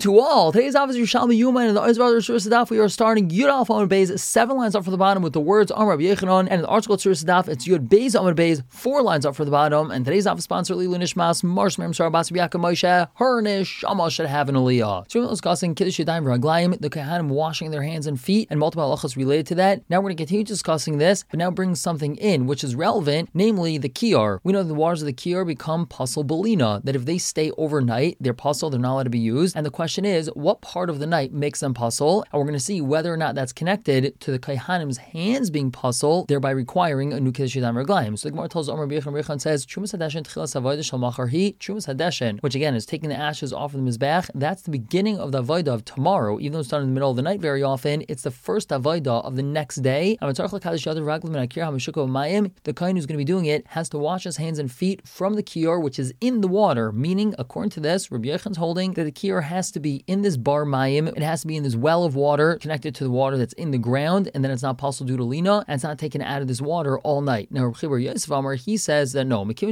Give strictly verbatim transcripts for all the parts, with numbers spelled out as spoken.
to all. Today's office is Yerushalmi Yuma and the Oz Brothers Surah Sadaf. We are starting Yud Alpha Amud Beis, seven lines up from the bottom with the words Amar Rabbi Yechanan, and in the article Surah Sadaf, it's Yud Beis Amud Beis, four lines up from the bottom. And today's office sponsor Lilu Nishmas Marsh Mem Sar Bas Biaka Moshe her Nishama should have an Aliyah. So we're discussing Kiddush Yadayim Raglayim, the Kohanim washing their hands and feet, and multiple halachas related to that. Now we're going to continue discussing this, but now bring something in which is relevant, namely the kiyar. We know that the waters of the kiyar become pasul belina, that if they stay overnight, they're pasul, they're not allowed to be used. And the question is, what part of the night makes them pasul? And we're going to see whether or not that's connected to the Kohanim's hands being pasul, thereby requiring a new Kiddush Yadayim Raglayim. So the Gemara tells Amar B'Yechon B'Yechon says, Trumas Hadeshen Tchilas Avodah Shel Machar Hi, Trumas Hadeshen, which again is taking the ashes off of the Mizbech. That's the beginning of the Avodah of tomorrow, even though it's done in the middle of the night very often. It's the first Avodah of the next day. The Kohen who's going to be doing it has to wash his hands and feet from the kiyar, which is in the water, meaning, according to this, Rabbi Yechon's holding that the kiyar has to be in this bar mayim, it has to be in this well of water connected to the water that's in the ground, and then it's not possible due to lina, and it's not taken out of this water all night. Now, Rabbi Bar Yosef Amar, he says that no, once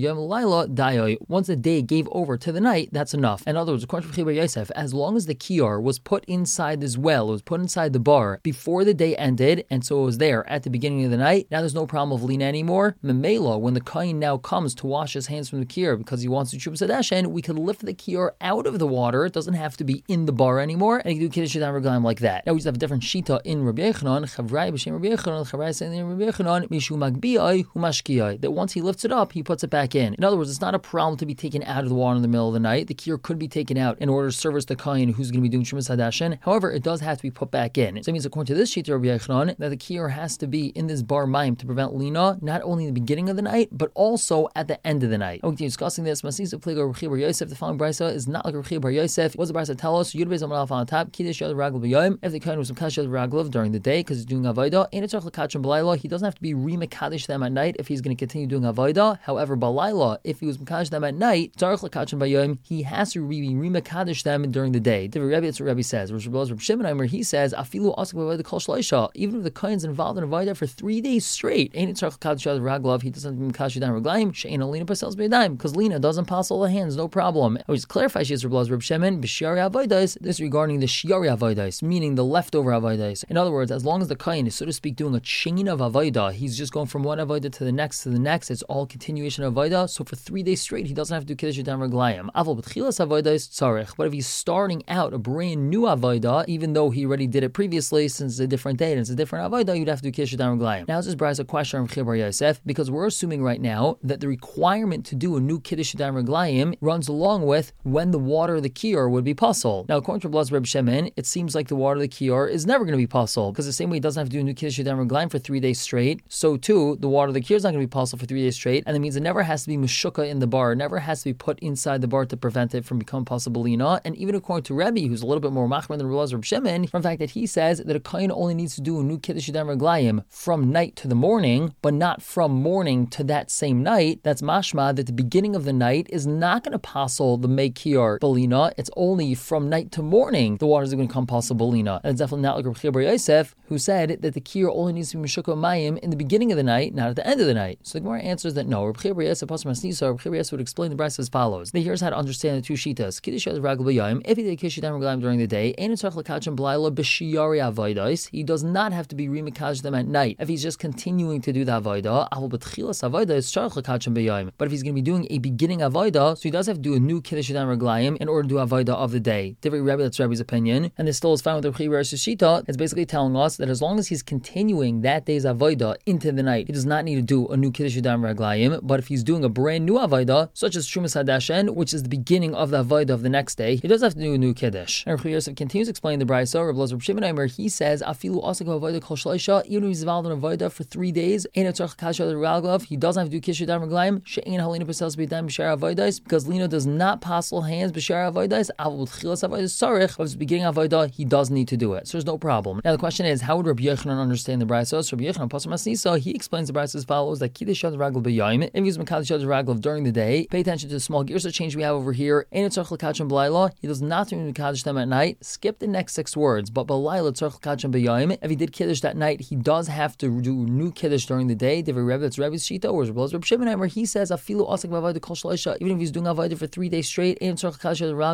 the day gave over to the night, that's enough. In other words, according to Rabbi Bar Yosef, as long as the kiyar was put inside this well, it was put inside the bar before the day ended, and so it was there at the beginning of the night, now there's no problem of lina anymore. Memela, when the kohen now comes to wash his hands from the kiyar because he wants to Trumas Hadeshen, we could lift the kiyar out of the water. It doesn't have to be in the bar anymore, and you can do Kiddush Yadayim Raglayim like that. Now we just have a different shita in Rabbi Yechanan. Chavrai b'shem Rabbi Yechanan, Chavrai saying in Rabbi Yechanan, Mishu Magbi'ai Hu Mashki'ai, that once he lifts it up, he puts it back in. In other words, it's not a problem to be taken out of the water in the middle of the night. The kiyar could be taken out in order to service the kohen who's going to be doing Trumas Hadeshen. However, it does have to be put back in. So it means, according to this shita Rabbi Yechanan, that the kiyar has to be in this bar mayim to prevent lina, not only in the beginning of the night, but also at the end of the night. We'll continue discussing this. Masisa Pliga Rabbi Bar Yosef, the following brisa is not like Rabbi Bar Yosef. What does the brisa tell us? Yud Beis Amud Aleph on top, Kiddush Yad Raglav B'Yom. If the kohen was Mekadosh Yad Raglav during the day because he's doing avodah, and it's L'Kachim B'Layla, he doesn't have to be re-Mekadosh them at night if he's going to continue doing avodah. However, B'Layla, if he was Mekadosh them at night, Tzarich L'Kachim B'Yom, he has to re re-Mekadosh them during the day. The Rebbe, that's what Rebbe says. Rabbi Shimon, where he says, Afilu Asik B'Avodah Kol Shloisha, even if the kohen's involved in avodah for three days straight, ain't it Tzarich L'Kachim Yad Raglav, he doesn't have to Mekadosh Yadayim Raglayim, She'ein Alina Pasels B'Yadayim, because lina doesn't pass all the hands, no problem. I would just clarify, she has Rabbi Shimon, B'Shiari Avodas, this regarding the Shiari Avodas, meaning the leftover Avodas. In other words, as long as the kohen is, so to speak, doing a chain of Avodah, he's just going from one Avodah to the next to the next, it's all continuation of Avodah, so for three days straight, he doesn't have to do Kiddush Yadayim Raglayim. Aval B'Tchilas Avodas Tzarech, but if he's starting out a brand new Avodah, even though he already did it previously, since it's a different day and it's a different Avodah, you'd have to do Kiddush Yadayim Raglayim. Now, this is a question from Bar Yosef, because we're assuming right now that the requirement to do a new Kiddush Yadayim Raglayim runs along with when the water of the kiyar would be pasul. Now, according to Rabbi Shimon, it seems like the water of the kiyar is never going to be pasul, because the same way he doesn't have to do a new Kiddush Yadayim Raglayim for three days straight, so too, the water of the kiyar is not going to be pasul for three days straight, and that means it never has to be meshukah in the bar, it never has to be put inside the bar to prevent it from becoming pasul belina. And even according to Rebbe, who's a little bit more machmer than Rabbi Shimon, from the fact that he says that a kohen only needs to do a new Kiddush Yadayim Raglayim from night to the morning, but not from morning to that same night, that's mashma that the beginning of the night is not going to pasul the mei kiyar belina, it's only from night to morning the waters are going to come pasul belina. And it's definitely not like Rabbi Bar Yosef, who said that the kiyar only needs to be meshukah mayim in the beginning of the night, not at the end of the night. So the Gemara answers that no, Rabbi Bar Yosef, Rabbi Bar Yosef would explain the brisa as follows. Now here's how to understand the two shitas. Kiddush Yad Raglav B'Yom, if he did Kiddush Yadayim Raglayim during the day, Ein Tzarich L'Kachim B'Layla B'Shiari Avodos, he does not have to be re-Mekadosh them at night if he's just continuing to do the avodah. Aval B'Tchilas Avodah is Tzarich L'Kachim B'Yom, but if he's going to be doing a beginning avodah, so he does have to do a new Kiddush Yadayim Raglayim in order to do avodah of the day. Different Rebbe, that's Rebbe's opinion, and this still is found with the Rebbe Shita. It's basically telling us that as long as he's continuing that day's avodah into the night, he does not need to do a new Kiddush Yadayim Raglayim. But if he's doing a brand new avodah, such as Trumas Hadeshen, which is the beginning of the avodah of the next day, he does have to do a new Kiddush. And Rabbi Yosef continues explaining the brisa. Rabbi Shimon, where he says, Afilu Asik Avodah Kol Shloisha, even if he's involved in avodah for three days, Ein Tzarich L'Kachim Yadayim Raglav, he doesn't have to do Kiddush Yadayim Raglayim, She'ein Halina Pasels B'Yadayim B'Shar Avodas, because lina does not pasul hands B'Shar Avodas. Aval B'Tchilas Avodas Tzarich, of his beginning avodah, he does need to do it. So there's no problem. Now the question is, how would Rabbi Yechanan understand the brisa? So Rabbi Yechanan Pasuk Masnisa, he explains the brisa as follows: that Kiddush Yad Raglav B'Yom, if he's Mekadosh Yad Raglav during the day, pay attention to the small gears of change we have over here. Ein Tzarich L'Kachim B'Layla, he does not do Mekadosh them at night. Skip the next six words, but B'Layla Tzarich L'Kachim B'Yom, if he did Kiddush that night, he does have to do new Kiddush during the day. David Rebbe, that's Rebbe's Shita, or Rabbi Shimon, where he says, Afilu Asik B'Avodah Kol Shloisha, even if he's doing avodah for three days straight, Ein Tzarich L'Kachim Yad Raglav, he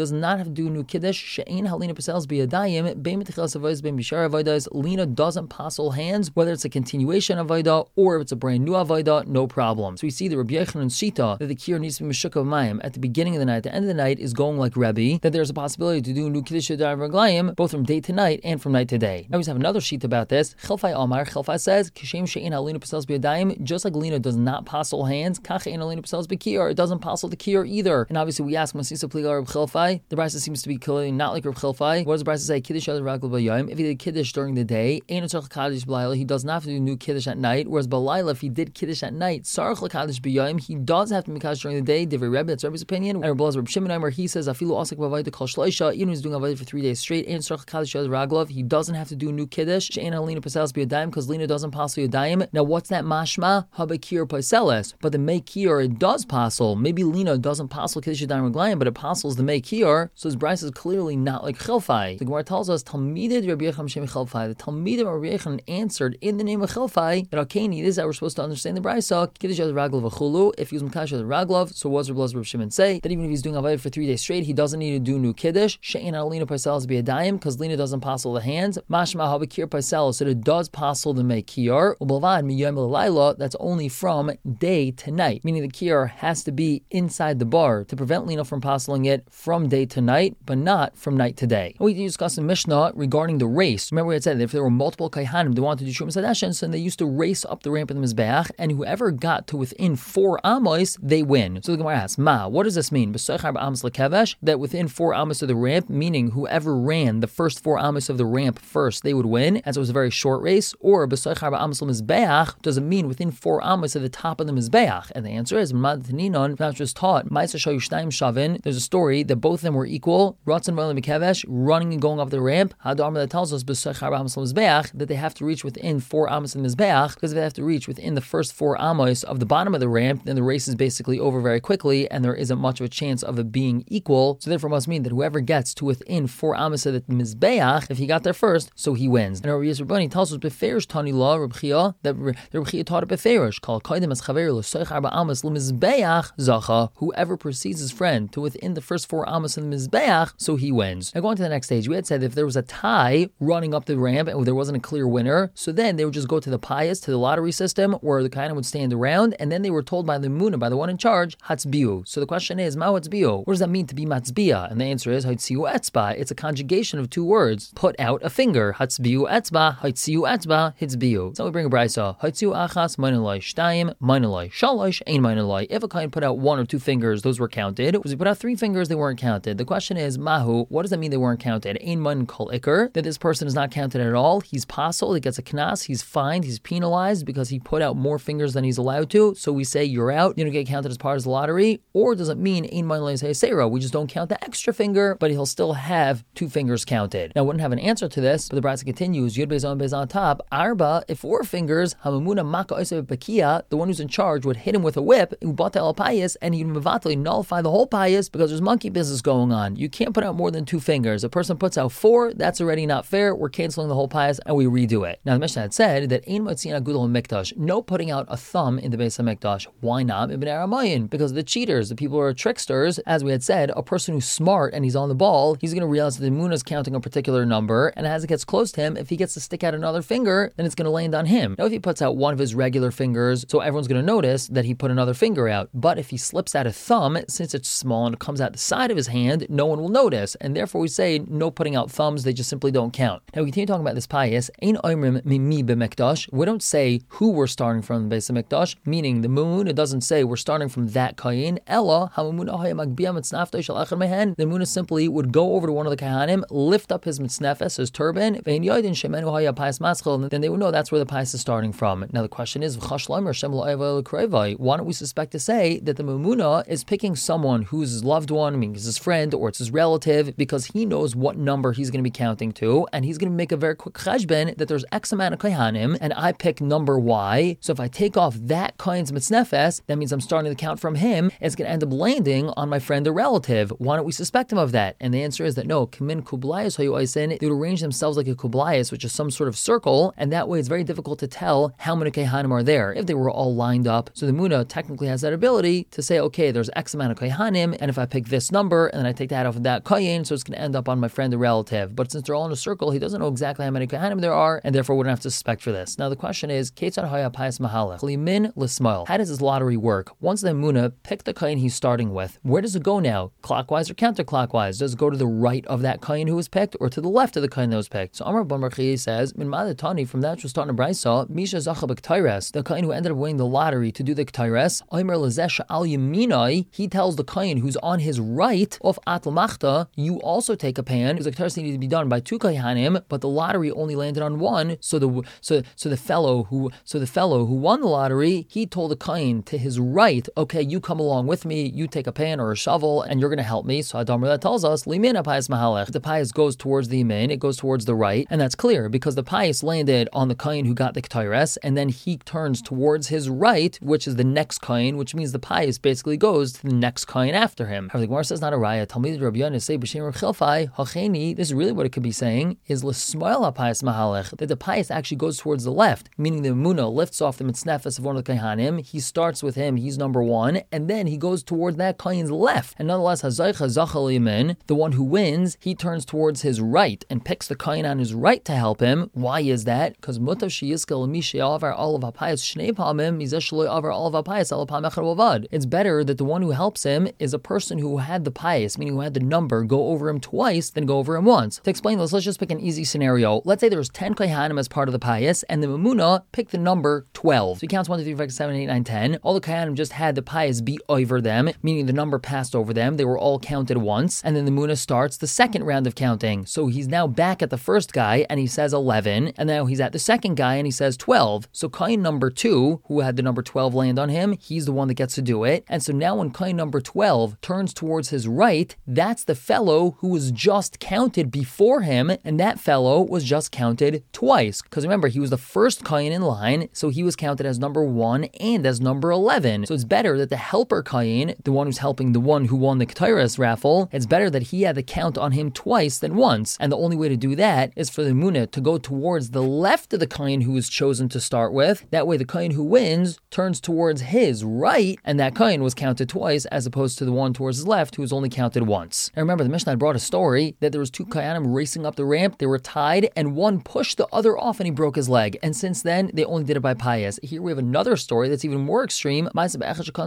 does not have to do new kiddush. She'ein halina pasels biyadayim bein metichilas avodas bein bishar avodas. Lina doesn't passel hands, whether it's a continuation of avodah or if it's a brand new avodah, no problem. So we see the Rabbi Yochanan Shita that the kiyur needs to be meshuk of mayim at the beginning of the night, at the end of the night is going like Rebbe, that there's a possibility to do new kiddush raglayim both from day to night and from night to day. Now we have another sheet about this. Chilfai Omar, Chilfai says, Kishem she'ein halina pasels biyadayim, just like Lina does not passel hands, kach ein halina pasels b'kiyur, it doesn't passel the kiyur either. And obviously we ask, Masisa pliga Reb Chilfai, the brisa seems to be clearly not like Reb Chilfai. What does the brisa say? Kiddush raglav b'yayim. If he did kiddush during the day, ein tzarich kaddish b'layla, he does not have to do new kiddush at night. Whereas b'layla, if he did kiddush at night, sarich l'kaddish b'yayim, he does have to make kaddish during the day. Divrei Rebbe, that's Rebbe's opinion. And Reb Elazar Reb Shimon where he says, afilu asik b'avayda kol shloisha, even if he's doing avodah for three days straight, ein tzarich kaddish raglav, he doesn't have to do new kiddush. She'ein halina pasels b'yadayim, because Lina doesn't passel yadayim. Now what's that mashma? Habakir paseles, but the meikir it does passel. Maybe Lina doesn't passel kiddush yadayim raglayim, but it passels the meikir. So his brisa is clearly not like Chilfai. The Gemara tells us Talmidid Rabbi Yochanan Shem Chilfai. The Talmidid Rabbi Yochanan answered in the name of Chilfai that Akeni, this is how we're supposed to understand the brisa. Kiddush yad raglav v'chulu. If he was mekadosh yad raglav, so was Rabbi Elazar Reb Shimon say that even if he's doing avodah for three days straight, he doesn't need to do new kiddush. She'ein halina paseles b'yadayim, because Lina doesn't passel the hands. Mashma habakir paseles, so it does passel the meikir. Ubelvad miyom l'layla, that's only from day to night, meaning the kiyur has to be inside the bar to prevent Lina from passeling it from day to night, but not from night to day. And we discussed in Mishnah regarding the race. Remember we had said that if there were multiple kaihanim, they wanted to do Shum Sadeshin, so they used to race up the ramp of the Mizbeach, and whoever got to within four amos, they win. So the Gemara asks, Ma, what does this mean? That within four amos of the ramp, meaning whoever ran the first four amos of the ramp first, they would win, as it was a very short race, or does it mean within four amos of the top of the Mizbeach? And the answer is, not just taught, there's a story that both of them were equal, running and going up the ramp. That tells us that they have to reach within four amos of the Mizbeach, because if they have to reach within the first four amos of the bottom of the ramp, then the race is basically over very quickly, and there isn't much of a chance of it being equal. So therefore must mean that whoever gets to within four amos of the Mizbeach, if he got there first, so he wins. And our Yisrael Bani tells us beferish Tani Law Reb Chia, that Reb Chia taught it beferish, called Kaidem as Chaver L'Soich Arba Amos L'Mizbeach Zacha. Whoever precedes his friend to within the first four amos of the Mizbeach, so he wins. Now going to the next stage, we had said that if there was a tie running up the ramp and there wasn't a clear winner, so then they would just go to the pious, to the lottery system, where the kind would stand around, and then they were told by the Muna, by the one in charge, Hatzbiu. So the question is, Ma Hatzbiu? What does that mean to be Matzbiya? And the answer is, Hatzbiu Etzba. It's a conjugation of two words. Put out a finger. Hatzbiu Etzba, Hatzbiu Etzba, Hitzbiu. So we bring a brisa. Hatzbiu Achas, Mainalai, Shtayim, Mainalai, Shalosh, Ein Mainalai. If a kind put out one or two fingers, those were counted. If he put out three fingers, they weren't counted. The question is, Mahu, what does that mean they weren't counted? Ein Man Kol Iker, that this person is not counted at all. He's passel, he gets a knas, he's fined, he's penalized because he put out more fingers than he's allowed to. So we say you're out, you don't get counted as part of the lottery. Or does it mean Ein Man Lai Seira? We just don't count the extra finger, but he'll still have two fingers counted. Now, I wouldn't have an answer to this, but the brisa continues, Yud Beis on Beis on top, Arba, if four fingers, Hamamuna Maka Osev Bakia, the one who's in charge would hit him with a whip, Ubata El Payas, and he'd mevatli nullify the whole payas because there's monkey business going on. You can't put out more than two fingers. A person puts out four, that's already not fair. We're canceling the whole payas and we redo it. Now the Mishnah had said that Ein Matzina Gudol Mikdash, no putting out a thumb in the Beis HaMikdash. Why not? Ibn Aramayin, because of the cheaters, the people who are tricksters. As we had said, a person who's smart and he's on the ball, he's going to realize that the moon is counting a particular number, and as it gets close to him, if he gets to stick out another finger, then it's going to land on him. Now if he puts out one of his regular fingers, so everyone's going to notice that he put another finger out. But if he slips out a thumb, since it's small and it comes out the side of his hand, no one will notice, and therefore we say no putting out thumbs, they just simply don't count. Now we continue talking about this payas. Ein oimrim mimi b'mikdash. We don't say who we're starting from the Beis HaMikdash, meaning the moon, it doesn't say we're starting from that kayin. Ella hamamuna haya magbia mitznafta shel echad mehen. The moon simply would go over to one of the kahanim, lift up his mitznefes, his turban, vein yoidin shemenu haya payas matzchel, and then they would know that's where the payas is starting from. Now the question is, why don't we suspect to say that the mamuna is picking someone who's his loved one, I mean it's his friend or it's his relative, because he knows what number he's going to be counting to, and he's going to make a very quick cheshbon that there's X amount of kahanim, and I pick number Y. So if I take off that kain's mitznefes, that means I'm starting to count from him. It's going to end up landing on my friend or relative. Why don't we suspect him of that? And the answer is that no, kamin kublayas hayu oisen, they would arrange themselves like a kublayas, which is some sort of circle, and that way it's very difficult to tell how many kahanim are there if they were all lined up. So the Muna technically has that ability to say, okay, there's X amount of kahanim, and if I pick this number, number, and then I take the hat off of that kayin, so it's going to end up on my friend, the relative. But since they're all in a circle, he doesn't know exactly how many kahanim there are, and therefore wouldn't have to suspect for this. Now the question is, Ketzad haya payas mahalech limin l'smail. How does this lottery work? Once the Muna picked the kayin he's starting with, where does it go now? Clockwise or counterclockwise? Does it go to the right of that kayin who was picked, or to the left of the kayin that was picked? So Amar ben Barchi says, Min Madatani, from that which was taught in Brisa, Misha zacha b'ktayres, the kayin who ended up winning the lottery to do the ktayres, Omer lezesh al yaminai, he tells the kayin who's on his right of atl machta, you also take a pan, because the ktayres needed to be done by two kayhanim, but the lottery only landed on one. So the so so the fellow who so the fellow who won the lottery, he told the kayin to his right, okay, you come along with me, you take a pan or a shovel, and you're going to help me. So Adamar that tells us limin apayas mahalech. The payas goes towards the yamin, it goes towards the right, and that's clear because the payas landed on the kayin who got the ktayres, and then he turns towards his right, which is the next kayin, which means the payas basically goes to the next kayin after him. However, the Gemara says not a raya. Talmid Rabbi Yonis say b'shem Reb Chilfai hacheni. This is really what it could be saying is l'smail apayas mahalech, that the payas actually goes towards the left, meaning the Muna lifts off the mitznefes of one of the kayhanim. He starts with him, he's number one, and then he goes towards that kain's left. And nonetheless, hazaycha zachal yamin, the one who wins, he turns towards his right and picks the kain on his right to help him. Why is that? Because mutav sheyiskel mishi avar olav hapayas shnei pamim mizesh shloi avar olav hapayas ala pam echad wavad. It's better that the one who helps him is a person who had the payas, meaning who had the number, go over him twice than go over him once. To explain this, let's just pick an easy scenario. Let's say there was ten kayhanim as part of the payas, and the Mamuna picked the number twelve. So he counts one, two, three, four, seven, eight, nine, ten. All the kayhanim just had the payas be over them, meaning the number passed over them. They were all counted once, and then the Muna starts the second round of counting. So he's now back at the first guy, and he says eleven, and now he's at the second guy, and he says twelve. So kain number two, who had the number twelve land on him, he's the one that gets to do it. And so now when kain number twelve turns towards his right, that's the fellow who was just counted before him, and that fellow was just counted twice. Because remember, he was the first kain in line, so he was counted as number one and as number eleven. So it's better that the helper kain, the one who's helping the one who won the Ketairas raffle, it's better that he had the count on him twice than once. And the only way to do that is for the Muna to go towards the left of the kain who was chosen to start with. That way the kain who wins turns towards his right, and that kain was counted twice as opposed to the one towards his left who was only counted once. Now remember, the Mishnah brought a story that there was two kayanim racing up the ramp, they were tied, and one pushed the other off and he broke his leg. And since then, they only did it by payas. Here we have another story that's even more extreme. There was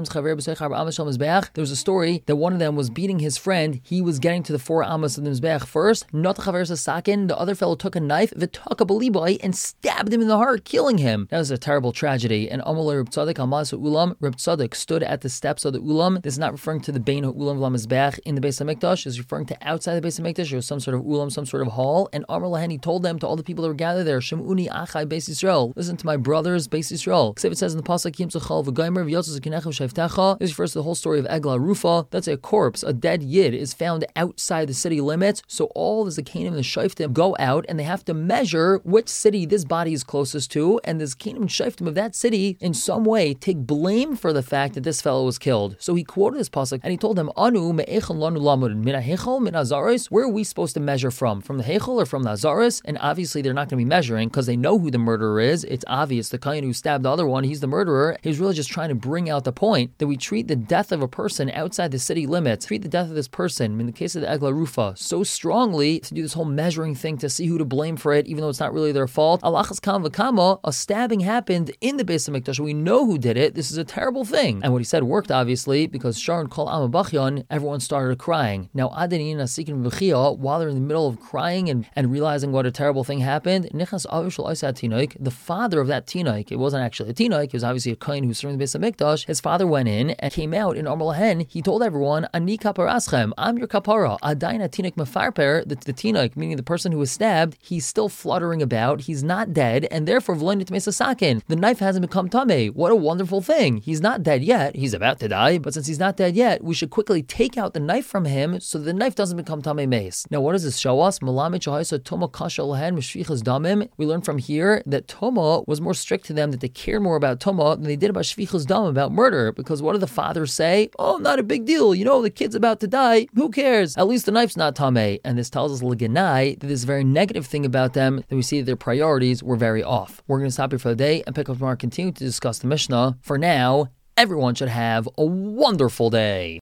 a story that one of them was beating his friend. He was getting to the four amos of the mizbeach first. The other fellow took a knife, and stabbed him in the heart, killing him. That was a terrible tragedy. And Amalei Reb Tzadok Almas Ulam, Reb Tzadok stood at the steps of the Ulam. This is not referring to the Bein Ulam V'Lamizbeach in the Beis Hamikdash. It's referring to outside the Beis Hamikdash. There was some sort of Ulam, some sort of hall. And Amar Lahen, he told them, to all the people that were gathered there, Shemuni Achai Beis Yisrael, listen to my brothers, Beis Yisrael. Except it says in the pasuk, Yim Tzachal V'Gaimer V'Yotzes V'Kinechem Shevtecha. This refers to the whole story of Egla Rufa. That's a corpse, a dead yid is found outside the city limits. So all the Zakanim and the Shoftim go out and they have to measure which city this body is closest to, and the Zakanim and Shoftim of that city in some way take blame for the fact that this fellow was killed. So he quoted this pasuk and he told them, Anu me'echel lanu lamud min ha'hechel min hazaros. Where are we supposed to measure from? From the hechel or from the hazaros? And obviously they're not going to be measuring because they know who the murderer is. It's obvious the kain who stabbed the other one, he's the murderer. He's really just trying to bring out the point that we treat the death of a person outside the city limits, treat the death of this person, in the case of the Egla Rufa, so strongly to do this whole measuring thing to see who to blame for it, even though it's not really their fault. Alachas kam v'kama, a stabbing happened in the Beis Hamikdash. We know who did it. This is a terrible thing. And what he said worked, obviously, because Sharon Kol Am Bachyan, everyone started crying. Now, Adenin Asikin V'chia, while they're in the middle of crying and, and realizing what a terrible thing happened, Nichas Avishal Isat Tinoik, the father of that Tinoik, it wasn't actually a Tinoik, it was obviously a kain who was serving the Beis Hamikdash. His father went in and came out in Amar Lahen. He told everyone, Ani kaparaschem, I'm your kapara. Adaina Tinoik Mefarper, the, the Tinoik, meaning the person who was stabbed, he's still fluttering about, he's not dead, and therefore V'loinit Mesasakin, the knife hasn't become Tameh. What a wonderful thing. He's not dead yet, he's about to die, but since he's not dead yet, we should quickly take out the knife from him so the knife doesn't become Tameh Mace. Now what does this show us? We learn from here that Toma was more strict to them, that they cared more about Toma than they did about Shvichas Dam, about murder, because what do the fathers say? Oh, not a big deal, you know, the kid's about to die, who cares? At least the knife's not Tameh. And this tells us L'ganai that this very negative thing about them, that we see that their priorities were very off. We're going to stop here for the day and pick up tomorrow and continue to discuss the Mishnah. For now, everyone should have a wonderful day.